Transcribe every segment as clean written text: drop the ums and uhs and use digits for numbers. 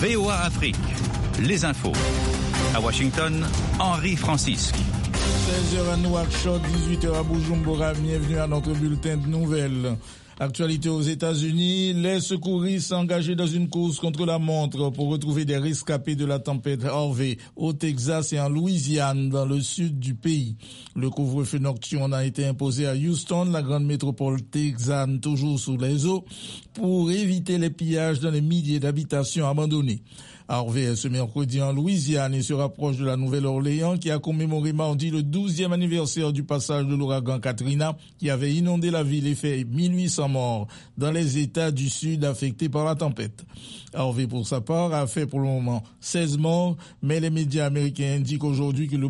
VOA Afrique, les infos. À Washington, Henri Francisque. 16h à Nouakchott, 18h à Bujumbura. Bienvenue à notre bulletin de nouvelles. Actualité aux États-Unis, les secouristes engagés dans une course contre la montre pour retrouver des rescapés de la tempête Harvey au Texas et en Louisiane, dans le sud du pays. Le couvre-feu nocturne a été imposé à Houston, la grande métropole texane toujours sous les eaux, pour éviter les pillages dans les milliers d'habitations abandonnées. Harvey est ce mercredi en Louisiane et se rapproche de la Nouvelle-Orléans qui a commémoré mardi le 12e anniversaire du passage de l'ouragan Katrina qui avait inondé la ville et fait 1800 morts dans les États du Sud affectés par la tempête. Harvey, pour sa part, a fait pour le moment 16 morts, mais les médias américains indiquent aujourd'hui que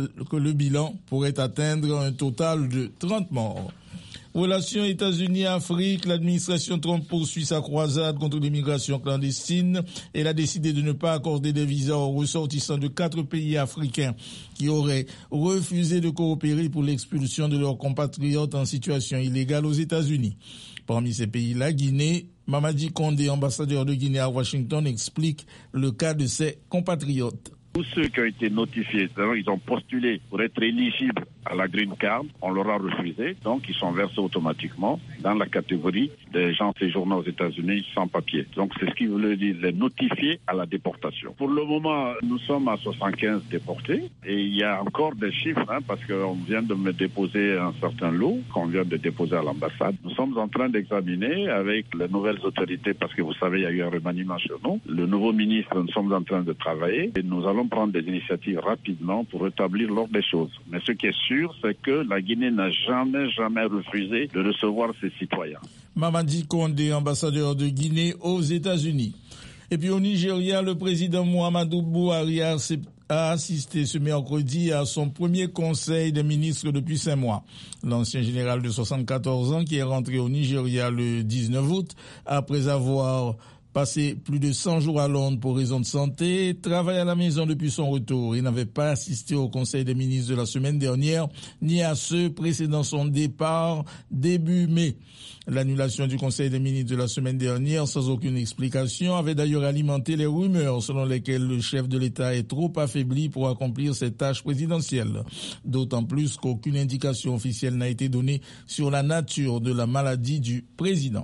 le bilan pourrait atteindre un total de 30 morts. Relations États-Unis-Afrique, l'administration Trump poursuit sa croisade contre l'immigration clandestine. Elle a décidé de ne pas accorder des visas aux ressortissants de 4 pays africains qui auraient refusé de coopérer pour l'expulsion de leurs compatriotes en situation illégale aux États-Unis. Parmi ces pays, la Guinée, Mamadi Condé, ambassadeur de Guinée à Washington, explique le cas de ses compatriotes. Tous ceux qui ont été notifiés, ils ont postulé pour être éligibles à la Green Card, on leur a refusé, donc ils sont versés automatiquement dans la catégorie des gens séjournant aux États-Unis sans papier. Donc c'est ce qui veut dire les notifier à la déportation. Pour le moment, nous sommes à 75 déportés et il y a encore des chiffres parce qu'on vient de me déposer un certain lot qu'on vient de déposer à l'ambassade. Nous sommes en train d'examiner avec les nouvelles autorités parce que vous savez, il y a eu un remaniement chez nous. Le nouveau ministre, nous sommes en train de travailler et nous allons prendre des initiatives rapidement pour rétablir l'ordre des choses. Mais ce qui est sûr, c'est que la Guinée n'a jamais refusé de recevoir ses citoyens. Mamadi Condé, ambassadeur de Guinée aux États-Unis. Et puis au Nigeria, le président Muhammadu Buhari a assisté ce mercredi à son premier conseil des ministres depuis 5 mois. L'ancien général de 74 ans qui est rentré au Nigeria le 19 août après avoir passé plus de 100 jours à Londres pour raison de santé, travaille à la maison depuis son retour. Il n'avait pas assisté au Conseil des ministres de la semaine dernière, ni à ceux précédant son départ début mai. L'annulation du Conseil des ministres de la semaine dernière, sans aucune explication, avait d'ailleurs alimenté les rumeurs selon lesquelles le chef de l'État est trop affaibli pour accomplir ses tâches présidentielles. D'autant plus qu'aucune indication officielle n'a été donnée sur la nature de la maladie du président.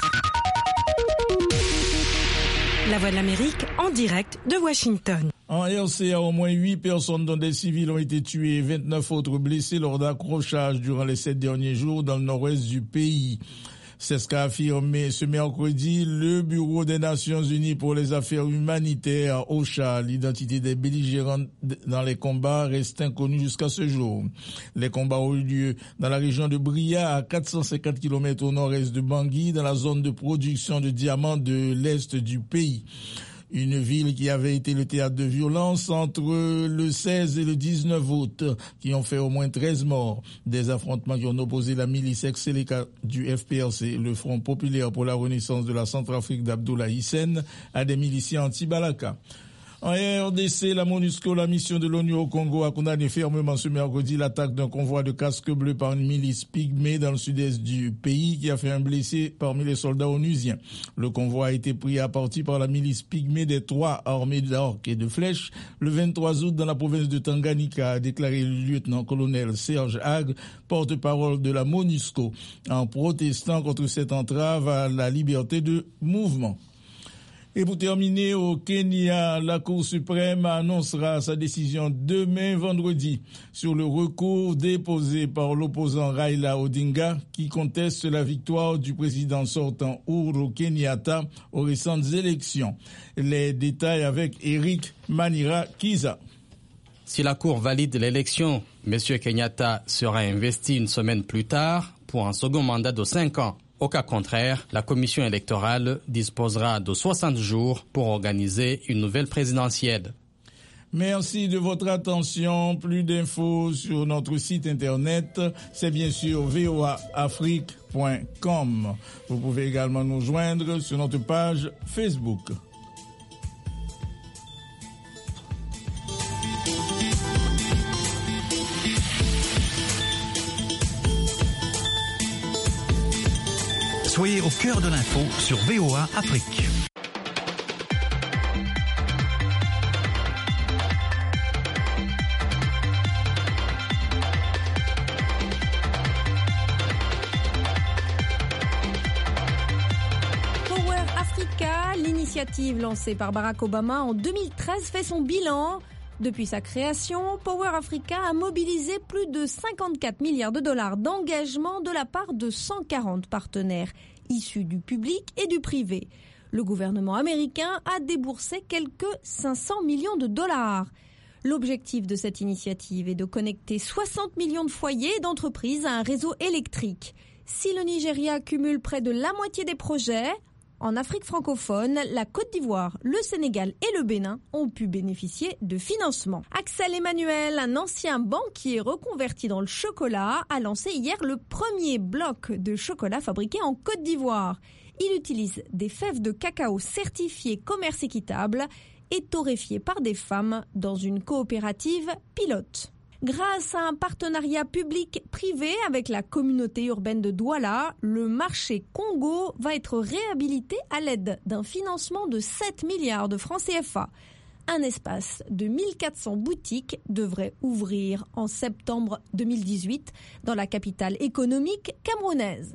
La Voix de l'Amérique en direct de Washington. En RCA, au moins 8 personnes dont des civils ont été tuées et 29 autres blessés lors d'accrochages durant les 7 derniers jours dans le nord-ouest du pays. C'est ce qu'a affirmé ce mercredi le Bureau des Nations Unies pour les affaires humanitaires, OCHA. L'identité des belligérants dans les combats reste inconnue jusqu'à ce jour. Les combats ont eu lieu dans la région de Bria, à 450 km au nord-est de Bangui, dans la zone de production de diamants de l'est du pays. Une ville qui avait été le théâtre de violences entre le 16 et le 19 août, qui ont fait au moins 13 morts. Des affrontements qui ont opposé la milice ex-Seleka du FPRC, le Front populaire pour la renaissance de la Centrafrique d'Abdoulaye Hissène, à des miliciens anti-Balaka. En RDC, la MONUSCO, la mission de l'ONU au Congo, a condamné fermement ce mercredi l'attaque d'un convoi de casques bleus par une milice pygmée dans le sud-est du pays qui a fait un blessé parmi les soldats onusiens. Le convoi a été pris à partie par la milice pygmée des 3 armées d'arcs et de flèches le 23 août dans la province de Tanganyika, a déclaré le lieutenant-colonel Serge Hague, porte-parole de la MONUSCO, en protestant contre cette entrave à la liberté de mouvement. Et pour terminer, au Kenya, la Cour suprême annoncera sa décision demain vendredi sur le recours déposé par l'opposant Raila Odinga qui conteste la victoire du président sortant Uhuru Kenyatta aux récentes élections. Les détails avec Eric Manira Kiza. Si la Cour valide l'élection, M. Kenyatta sera investi une semaine plus tard pour un second mandat de 5 ans. Au cas contraire, la commission électorale disposera de 60 jours pour organiser une nouvelle présidentielle. Merci de votre attention. Plus d'infos sur notre site internet, c'est bien sûr voaafrique.com. Vous pouvez également nous joindre sur notre page Facebook. Soyez au cœur de l'info sur VOA Afrique. initiative lancée par Barack Obama en 2013 fait son bilan. Depuis sa création, Power Africa a mobilisé plus de 54 milliards de dollars d'engagement de la part de 140 partenaires issus du public et du privé. Le gouvernement américain a déboursé quelques 500 millions de dollars. L'objectif de cette initiative est de connecter 60 millions de foyers et d'entreprises à un réseau électrique. Si le Nigeria cumule près de la moitié des projets, en Afrique francophone, la Côte d'Ivoire, le Sénégal et le Bénin ont pu bénéficier de financement. Axel Emmanuel, un ancien banquier reconverti dans le chocolat, a lancé hier le premier bloc de chocolat fabriqué en Côte d'Ivoire. Il utilise des fèves de cacao certifiées commerce équitable et torréfiées par des femmes dans une coopérative pilote. Grâce à un partenariat public-privé avec la communauté urbaine de Douala, le marché Congo va être réhabilité à l'aide d'un financement de 7 milliards de francs CFA. Un espace de 1400 boutiques devrait ouvrir en septembre 2018 dans la capitale économique camerounaise.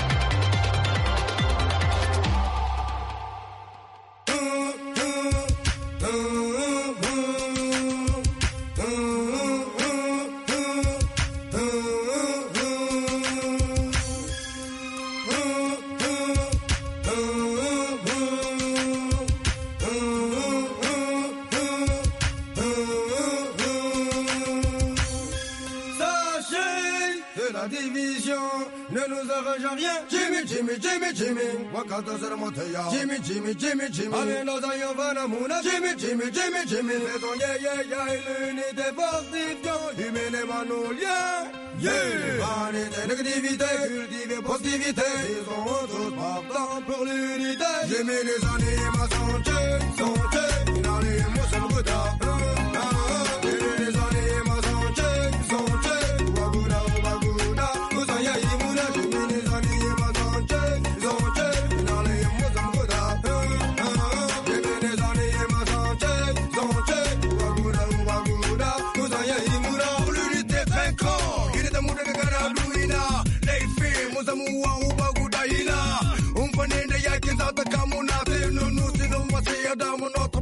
Jimmy, allez nos aïeux Vanamuna, Jimmy, faisons l'unité fortifiant, humaine et manolien, vanité, négativité, cultiver positivité, ils sont tous partants pour l'unité, Jimmy les animations, sont il a les mots sur le retard, Jimmy les animations, sont Waguna, Ousaya, Imuna, Jimmy les animations, notre